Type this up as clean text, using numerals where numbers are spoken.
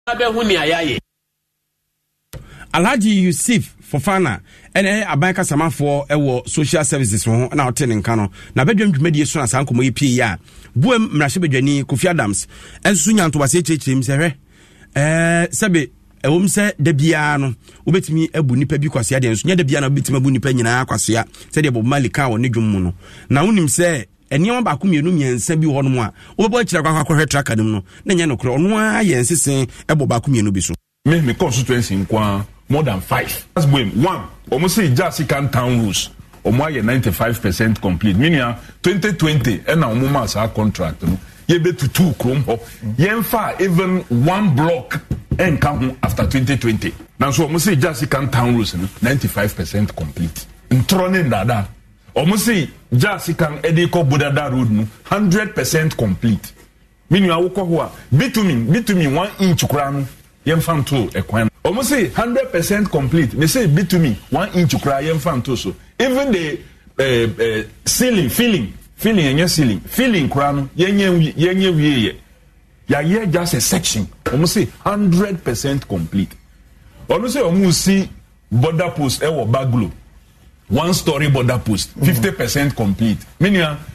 Alhaji Yusuf Fofana ene abanka samafo ewo social services ho na hotel nka no na bedwam dwumadi so na sankomo yi ya buem mrahye bedwani Kofi Adams enso nyanto wase chechim se hwe sebe ewom se da bia no obetimi abu nipa bi kwase ade enso nya da bia na obetimi abu nipa nyina kwase ya se de Bob Marley ka wo ne dwum mu no na wonim se eniam ba ko mienu miensa bi ho no mu a obebo kira kwa kwahwe track adem no na nya no kro ono a ye nsesen ebo ba ko mienu bi so me constituency nkwa more than 5. That's one. Almost say just town rules. Omo 95% complete. Meaning 2020 and now moment our contract. You be to 2 chrome up. Yenfa even 1 block and come after 2020. Now so almost say just town rules 95% complete. Ntrone dada. Almost say just can ediko bodada road 100% complete. Meaning awoko ho bitumen 1 inch kura yemfam to ekwan. Almost say 100% complete. They say bit to me 1 inch cry yemfam to so. Even the filling and your ceiling crown yenye wiye. Ya just a section. Almost say 100% complete. Almost say almost see border post ewo baglo. 1 story border post 50% complete. Meaning